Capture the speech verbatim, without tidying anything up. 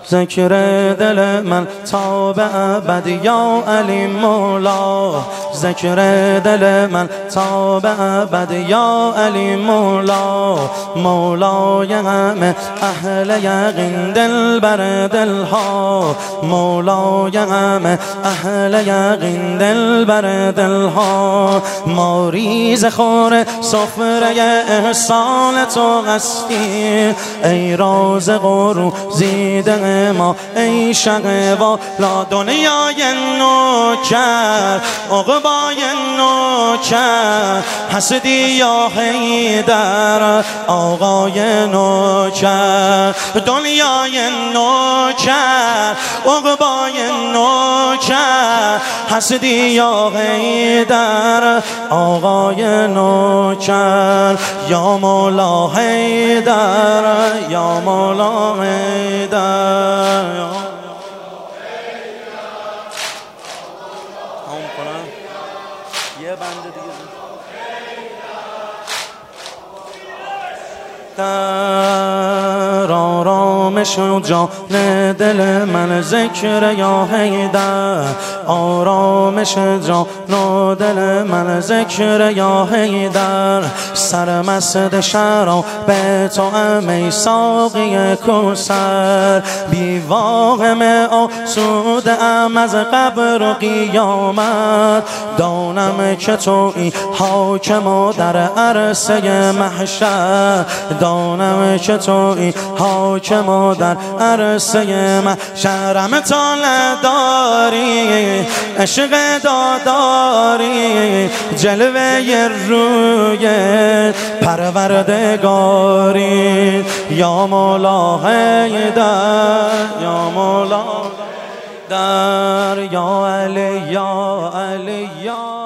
ذکر دل من تا به ابد یا علی مولا، ذکر دل من تا به ابد یا علی مولا، مولای همه اهل یقین دل بر دلها، مولای همه اهل یقین دل بر دلها. ما ریز خور سفره احسان تو هستی، ای رازق و روزیده ما، ای شقوا دنیای نوکر عقبای نوکر، حسدی یا حیدر آقای نوکر، دنیای نوکر عقبای نوکر، حسدی یا حیدر آقای نوکر. یا مولا حیدر، یا مولا حیدر، یه بنده دیگه در آرامش و جان دل من ذکر یا حیدر، آرامش جان و دل من ذکر یا حیدر. سرمست شراب به تو ای ساقی کوثر، بی واهم آسوده ام از قبر و قیامت، دانم که تویی حاکم و در عرصه محشر، دانم که تویی حاکم و در عرصه محشرم طالع داری، عشق داداری، جلوه روی پروردگاری. یا مولا حیدر، یا مولا در، یا علی یا علی یا